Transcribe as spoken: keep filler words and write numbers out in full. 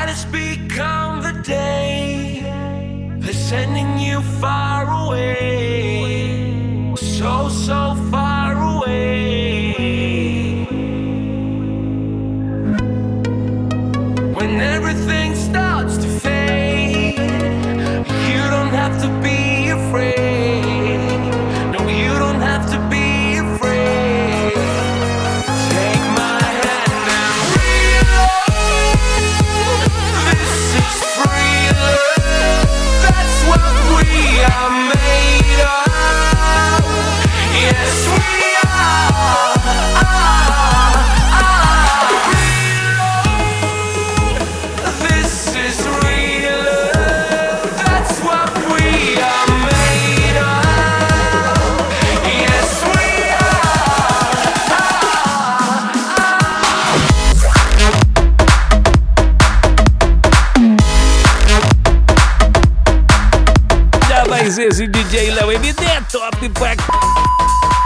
it's become the day they're sending you far away, so, so far away. When everything starts to fade, you don't have to be afraid. No, you don't have to be afraid. Take my hand and reload. This is free love. That's what we are made of. Yes, we are. Reload. This is real love. That's what we are made of. Yes, we Já vai ser esse D J Léo M D top pra